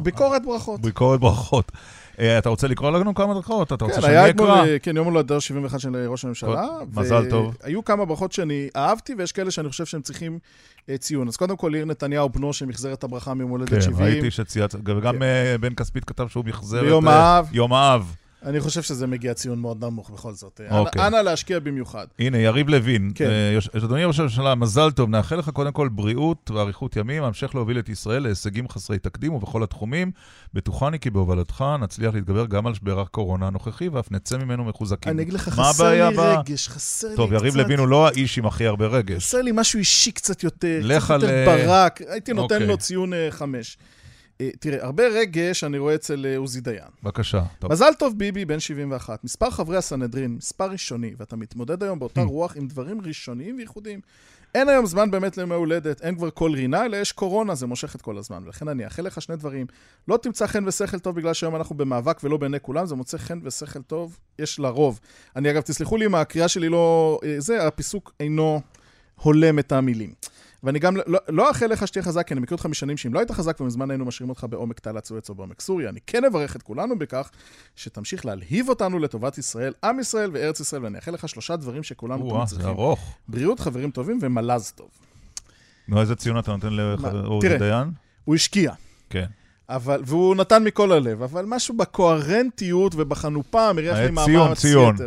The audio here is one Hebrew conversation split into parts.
ביקורת ברכות. ביקורת ברכות. אתה רוצה לקרוא לנו כמה ברכות? אתה רוצה שאני אקרא? כן, יום הולדת 71 של ראש הממשלה. מזל טוב. היו כמה ברכות שאני אהבתי, ויש כאלה שאני חושב שהם צריכים ציון. אז קודם כל, יאיר נתניהו בנו שמחזר את הברכה מיום הולדת 70. כן, ראיתי שציינת, וגם בן כספית כתב שהוא מחזר ביום את האב. יום האב. אני חושב שזה מגיע ציון מאוד נמוך בכל זאת. אוקיי. אנא להשקיע במיוחד. הנה, יריב לוין. כן. אדוני ראש הממשלה, מזל טוב. נאחל לך קודם כל בריאות ואריכות ימים, המשך להוביל את ישראל להישגים חסרי תקדים ובכל התחומים. בטוחני כי בהובלתך נצליח להתגבר גם על שבר הקורונה הנוכחי, ואף נצא ממנו מחוזקים. אני אגיד לך, חסר לי רגש, חסר לי קצת. טוב, יריב לוין הוא לא האיש עם הכי הרבה רגש. חסר לי משהו אישי קצת יותר, קצת יותר ברק. הייתי נותן לו ציון 5. תראה, הרבה רגש אני רואה אצל עוזי דיין. בבקשה. מזל טוב ביבי, בן 71. מספר חברי הסנהדרין, מספר ראשוני, ואתה מתמודד היום באותה רוח עם דברים ראשוניים וייחודיים. אין היום זמן באמת לימי הולדת, אין כבר כל רינה, אלא יש קורונה, זה מושך את כל הזמן. ולכן אני אאחל לך שני דברים. לא תמצא חן ושכל טוב בגלל שהיום אנחנו במאבק ולא בעיני כולם, זה מוצא חן ושכל טוב, יש לרוב. אני אגב, תסלחו לי אם הקריאה שלי לא... הפיסוק אינו הולם את המילים. ואני גם לא אאחל לך שתהיה חזק, כי אני מכיר אותך משנים שאם לא היית חזק ומזמן היינו משאירים אותך בעומק תעלת סואץ או בעומק סוריה. אני כן אברך את כולנו בכך שתמשיך להלהיב אותנו לטובת ישראל, עם ישראל וארץ ישראל, ואני אאחל לך 3 דברים שכולנו צריכים. זה ארוך. בריאות, חברים טובים ומלז טוב. נו, איזה ציון אתה נותן לעוזי דיין? הוא השקיע. כן. והוא נתן מכל הלב, אבל משהו בקוהרנטיות ובחנופה, מריח לי מאמץ יתר.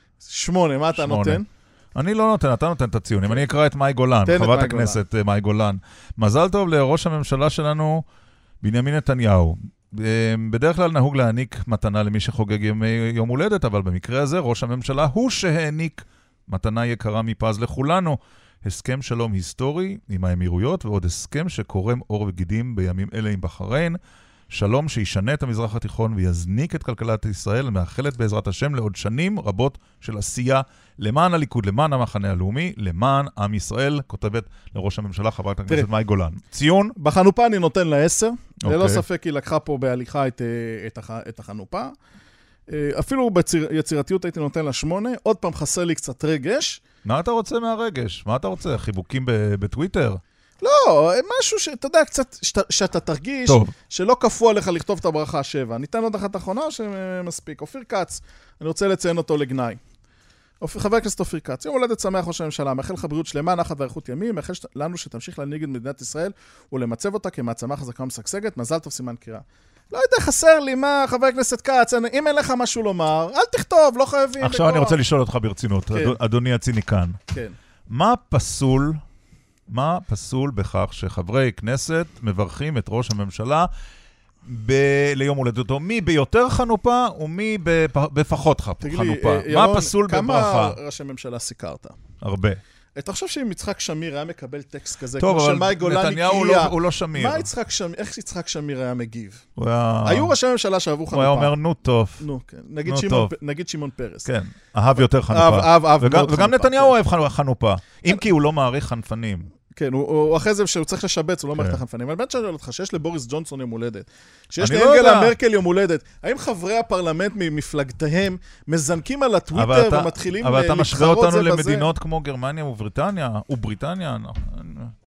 8, מה אתה נותן? אני לא נותן, אתה נותן את הציונים. אני אקרא את מאי גולן, חברת הכנסת מאי גולן. מזל טוב לראש הממשלה שלנו, בנימין נתניהו. בדרך כלל נהוג להעניק מתנה למי שחוגג יום הולדת, אבל במקרה הזה ראש הממשלה הוא שהעניק מתנה יקרה מפז לכולנו. הסכם שלום היסטורי עם האמירויות, ועוד הסכם שקורם אור וגידים בימים אלה עם בחריין. שלום שישנה את המזרח התיכון ויזניק את כלכלת ישראל, מאחלת בעזרת השם לעוד שנים רבות של עשייה למען הליכוד, למען המחנה הלאומי, למען עם ישראל, כותבת לראש הממשלה חברת הכנסת מאי גולן. ציון? בחנופה אני נותן לה 10, ללא ספק היא לקחה פה בהליכה את החנופה. אפילו ביצירתיות הייתי נותן לה 8, עוד פעם חסר לי קצת רגש. מה אתה רוצה מהרגש? מה אתה רוצה? חיבוקים בטוויטר? לא, משהו שאתה יודע קצת, שאתה תרגיש שלא כפו עליך לכתוב את הברכה 7. ניתן עוד אחת אחרונה שמספיק. אופיר כץ, אני רוצה לציין אותו לגנאי. חבר הכנסת אופיר כץ, יום הולדת שמח ראש הממשלה, מאחל לך בריאות שלמה, נחת ואריכות ימים, מאחל לנו שתמשיך להנהיג את מדינת ישראל ולמצב אותה כמעצמה חזקה ומשגשגת. מזל טוב, סימן קריאה. לא יודע, חסר לי, מה, חבר הכנסת כץ, אם אין לך משהו לומר, אל תכתוב, לא חייבים. עכשיו אני רוצה לשאול אותך ברצינות, אדוני הציניקן. כן. מה פסול בכך שחברי כנסת מברכים את ראש הממשלה ליום הולדתו? מי ביותר חנופה ומי בפחות חנופה? מה פסול בברכה? כמה ראשי ממשלה סיכרת? הרבה. אתה חושב שאם יצחק שמיר היה מקבל טקסט כזה, טוב, אבל נתניהו הוא לא שמיר. איך יצחק שמיר היה מגיב? היו ראשי ממשלה שאהבו חנופה. הוא היה אומר, נו טוב. נו, כן. נגיד שמעון פרס. כן, אהב יותר חנופה. וגם נתניהו אוהב חנופה. אם כי הוא לא מעריך חנפנים. כן, הוא אחרי זה שהוא צריך לשבץ, הוא לא מערכת החנפנים. אבל באמת שואל אותך, שיש לבוריס ג'ונסון יום הולדת, שיש לאנגלה מרקל יום הולדת, האם חברי הפרלמנט ממפלגתהם מזנקים על הטוויטר ומתחילים אבל אתה משווה להתחרות אותנו זה בזה? למדינות כמו גרמניה ובריטניה,